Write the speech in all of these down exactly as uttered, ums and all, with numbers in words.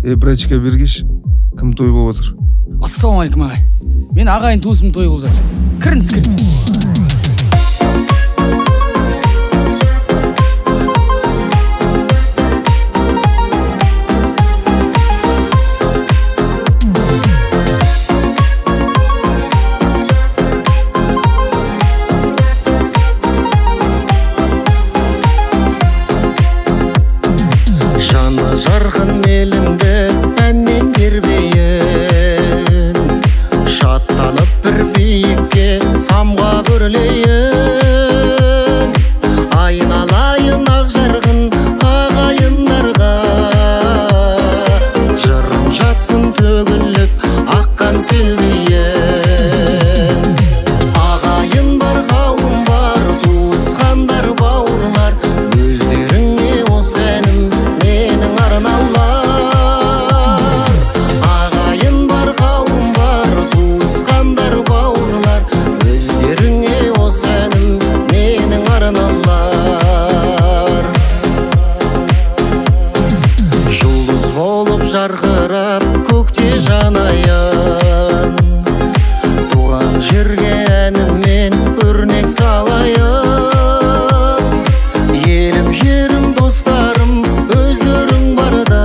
Е, брачка бергеш, кім той болып отыр? Ассалаумағалейкум ағай. Мен ағайын туысым той болып жатыр. Кіріңіз, кіріңіз. Жарқын елімді әнмен тербейін, шаттанып бір биікке самға өрлейін. Айналайын ақ жарқын ағайындарға, жырым жатсын төгіліп аққан селдейін. Ағайын бар, қауым бар, туысқандар, бауырлар, өздеріңе осы әнім менің арналар. Ағайын бар, қауым бар, туысқандар, бауырлар, өздеріңе осы әнім менің арналар. Жұлдыз болып жарқырап көкте жанайын, туған жерге әніммен өрнек салайын. Елім жерім достарым өздерің барда,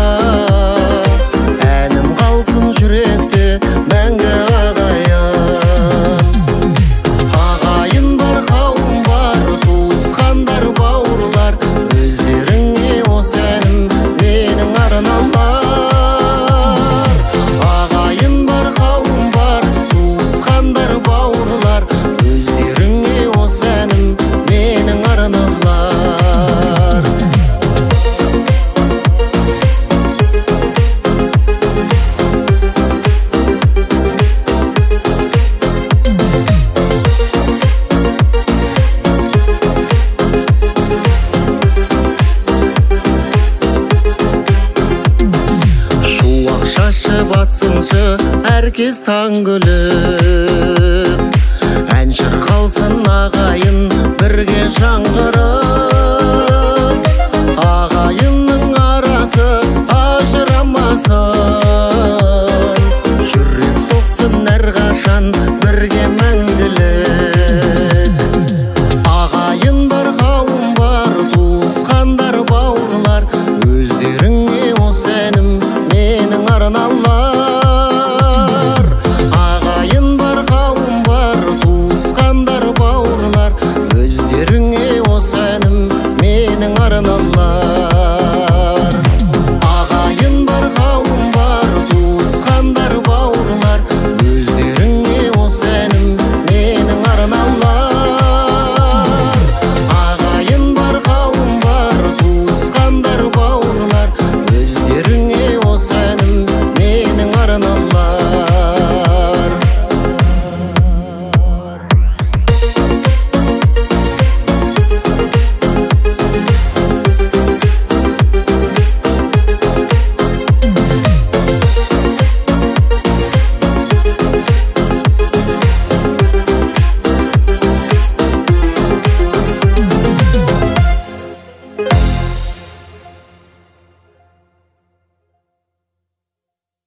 әнім қалсын жүректе мәңгі ағайын. Ағайын бар, қауым бар, туысқандар, бауырлар, өздеріңе осы әнім менің арналар. Ағайын бар, қауым бар, туысқандар, бауырлар, өздеріңе осы әнім менің арналар. Шуақ шашып атсыншы әркез таң күліп, ән шырқалсын ағайын бірге жаңғырып. Ағайынның арасы ажырамасын,